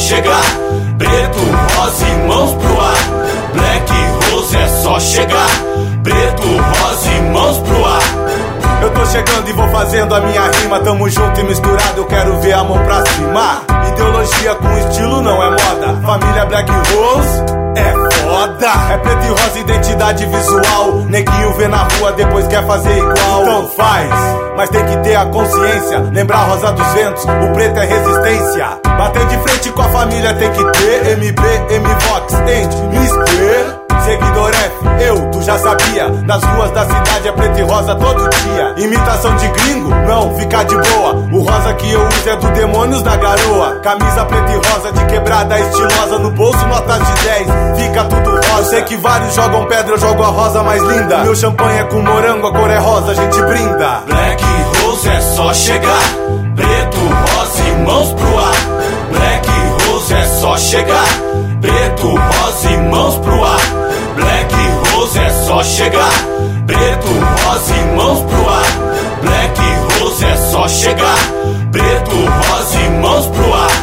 chegar. Preto, rosa e mãos pro ar. Black Rose é só chegar. Preto, rosa e mãos pro ar. Eu tô chegando e vou fazendo a minha rima. Tamo junto e misturado, eu quero ver a mão pra cima. Ideologia com estilo não é moda. Família Black Rose é foda. É preto e rosa, identidade visual. Neguinho vê na rua, depois quer fazer igual. Então faz, mas tem que ter a consciência. Lembrar a rosa dos ventos, o preto é resistência. Bater de frente com a família tem que ter. MB, M-Vox, End, Mister. Seguidor F, eu, tu já sabia. Nas ruas da cidade é preto e rosa todo dia. Imitação de gringo? Não, fica de boa. O rosa que eu uso é do Demônios da Garoa. Camisa preta e rosa de quebrada estilosa. No bolso notas de 10, fica tudo rosa. Eu sei que vários jogam pedra, eu jogo a rosa mais linda. Meu champanhe é com morango, a cor é rosa, a gente brinda. Black Rose é só chegar. Preto, rosa e mãos pro ar. Black Rose é só chegar. Preto, rosa e mãos pro ar. Black Rose é só chegar. Preto, rosa e mãos pro ar. Black Rose é só chegar. Preto, rosa e mãos pro ar.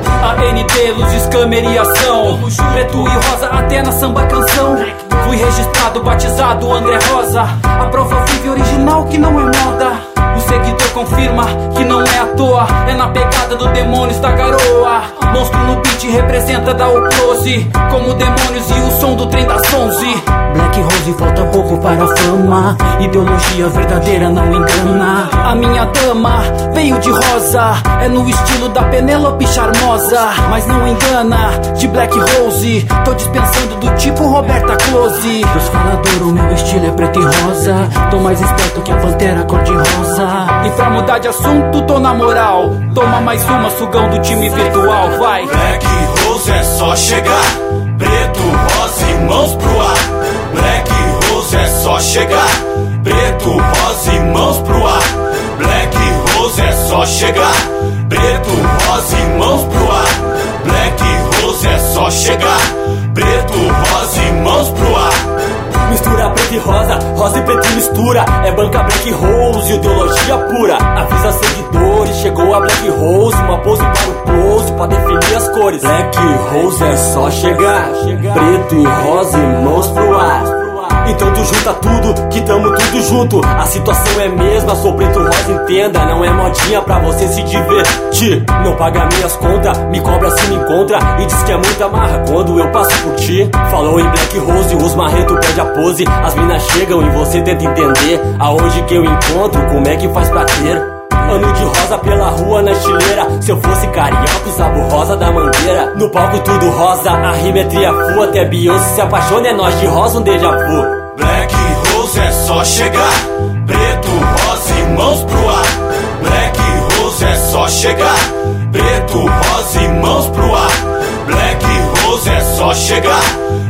ANT, luzes, câmera e ação. Preto e rosa até na samba canção. Fui registrado, batizado, André Rosa. A prova vive original que não é moda. O seguidor confirma que não é à toa. É na pegada do Demônios da Garoa. Monstro no beat representa da close. Como Demônios e o som do trem das 11. Black Rose falta pouco para a fama. Ideologia verdadeira não engana. A minha dama veio de rosa. É no estilo da Penélope charmosa. Mas não engana, de Black Rose. Tô dispensando do tipo Roberta Close. Pros faladores o meu estilo é preto e rosa. Tô mais esperto que a pantera cor de rosa. E pra mudar de assunto tô na moral. Toma mais uma, sugão do time virtual, vai. Black Rose é só chegar. Preto, rosa e mãos pro ar. Black Rose é só chegar. Preto, rosa e mãos pro ar. Black Rose é só chegar. Preto, rosa e mãos pro ar. Black Rose é só chegar. Preto, rosa e mãos pro ar. Mistura preto e rosa, rosa e preto mistura. É banca Black Rose, ideologia pura. Avisa seguidores, chegou a Black Rose. Uma pose para o close, pra definir as cores. Black Rose é só chegar. Preto e rosa e mãos pro ar. Então tu junta tudo, que tamo tudo junto. A situação é mesma, sou preto rosa, entenda. Não é modinha pra você se divertir. Não paga minhas contas, me cobra se me encontra. E diz que é muita marra quando eu passo por ti. Falou em Black Rose, os marretos perde a pose. As minas chegam e você tenta entender aonde que eu encontro, como é que faz pra ter. Ano de rosa pela rua na estileira. Se eu fosse carioca, usava o rosa da Mangueira. No palco tudo rosa, a rima é triafu. Até Beyoncé se apaixona, é nós de rosa, um déjà vu. Black Rose é só chegar. Preto, rosa e mãos pro ar. Black Rose é só chegar. Preto, rosa e mãos pro ar. Black Rose é só chegar.